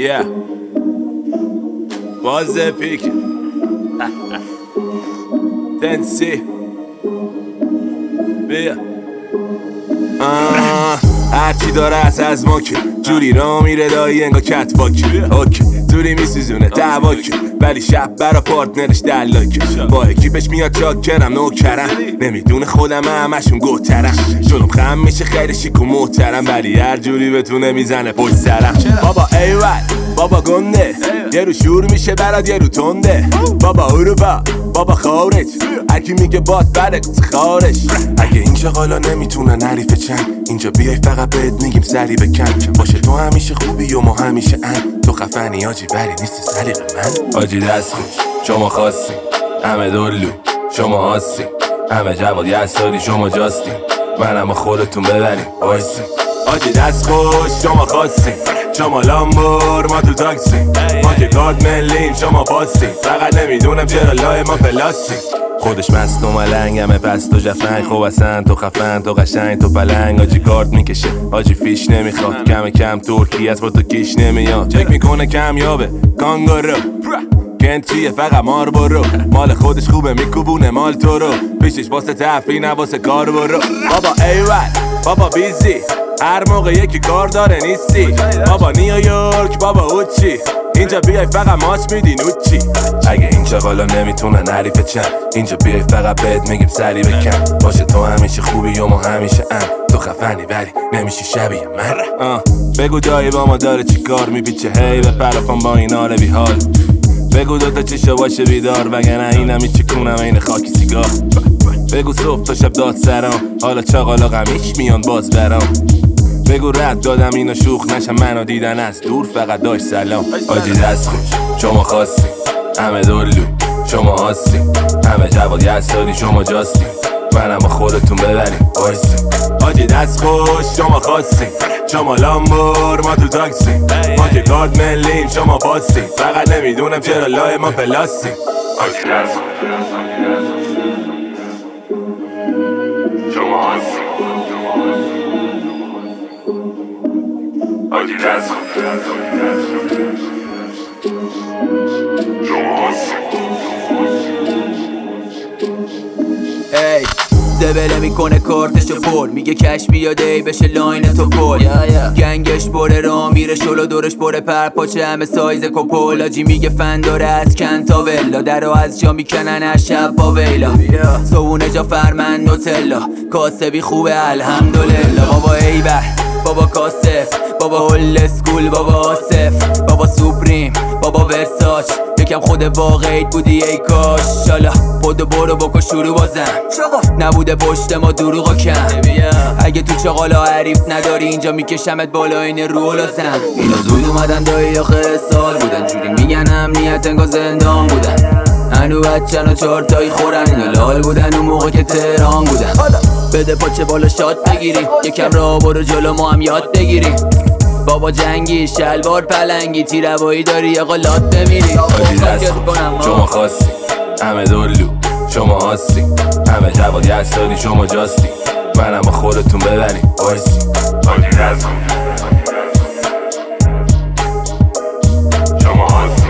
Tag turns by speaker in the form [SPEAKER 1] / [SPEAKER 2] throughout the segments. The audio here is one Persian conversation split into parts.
[SPEAKER 1] Yeah. باز پیک تنسی بیا هرچی داره از ما که جوری را میره دایی انگا کت واکی اوکی زوری میسوزونه دعواکی ولی شب برا پارتنرش دلاکی با اکیپش میاد چاکرم نوکرم نمیدونه خودم همشون گوترم جلوم خم میشه خیلی شیک و محترم ولی هر جوری بتونه میزنه پشت سرم بابا ایول بابا گنده یه رو شور میشه برات یه رو تنده بابا اروپا بابا خارج هرکی میگه باد بره خارج اگه این شغالا نمیتونن حریف چند اینجا بیای فقط بهت میگیم سری بکن باشه تو همیشه خوبی و ما همیشه تو خفنی آجی ولی نیست سلیق من آجی دست خوش شما خواستین همه دلو شما هاستی همه جواد یستاری شما جاستین من اما خودتون ببرین وایسین آجی دست خوش شما خواستین شما لامبور ما تو تاکسی ما که کارت ملیم شما پاستین فقط نمیدونم چرا لای ما پلاستین خودش مست و ملنگمه پس تو جفنگ خوب اصلا تو خفن تو قشنگ تو پلنگ آجی کارت میکشه آجی فیش نمیخواد کم کم ترکی از با تو کیش نمیاد چک میکنه کمیابه کانگورو کن چیه فقط مار برو مال خودش خوبه میکوبونه مال تو رو پیشش واسه تفریح نه واسه کار برو بابا ایول بابا بیزی هر موقع یکی کار داره نیستی بابا نیویورک بابا اوچی اینجا بیای فقط ماچ میدین اوچی اگه این چغالا نمیتونن حریف چند اینجا بیای فقط بهت میگیم سری بکن باشه تو همیشه خوبی و ما همیشه تو خفنی ولی نمیشی شبیه من بگو دایی با ما داره چی کار میپیچه هی به پراپان با این حال بی حال بگو دوتا چشا باشه بیدار وگرنه اینم هیچی کنم این خاکی سیگار بگو صبح تا شب داد سرام حالا چاقالا غمیش میان باز برام بگو رد دادم اینو شوخ نشم منو دیدن از دور فقط داشت سلام آجی دست خوش شما خواستین همه دلو شما هاستی همه جواد یستاری شما جاستین من اما خودتون ببرین وایسین آجی دست خوش شما خواستین شما لامبور ما تو تاکسی ما که کارت ملیم شما پاستین فقط نمیدونم چرا لای ما پلاستین آجی دست خوش شما هاستی آجی دست خوش شما هاستی
[SPEAKER 2] ای زبله میکنه کارتشو پر میگه کش بیاده ای بشه لاین تو پل گنگش بره را میره شلو دورش بره پرپاچه همه سایز کپل آجی میگه فن داره از کن تا ولا درو از جا میکنن از شب با ویلا صبونه جا فرمن نوتلا کاسبی خوبه الحمدلله بابا ایبر بابا کاسف بابا هول اسکول بابا آصف بابا سوپریم بابا ورساچ یکم خود واقعیت بودی ای کاش شالا پودو برو بکن شروع بازم نبوده پشت ما دروغا کم اگه تو چغالا حریف نداری اینجا میکشمت بالا این رو لازم اینا زود اومدن دایی آخر سال بودن جوری میگن امنیت انگار زندان بودن هنو بچن و چارتایی خورن اینا لال بودن اون موقع که تهران بودن بده پاچه بالا شاد بگیریم یکم راه برو جلو ما هم یاد بگیریم بابا جنگی شلوار پلنگی تیروایی داری آقا لات بمیری
[SPEAKER 1] آجی دست شما خواستی همه دلو شما هاستی همه جواد یستاری شما جاستی من اما خودتون ببرین وایسی آجی دست شما هاستی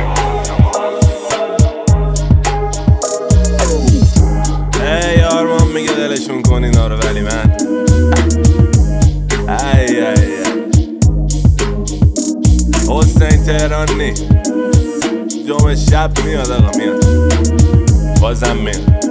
[SPEAKER 1] ای آرمان میگه دلشون کن اینا رو ولی من ای حسین تهرانی جمعه شب میاد آقا میاد بازم میاد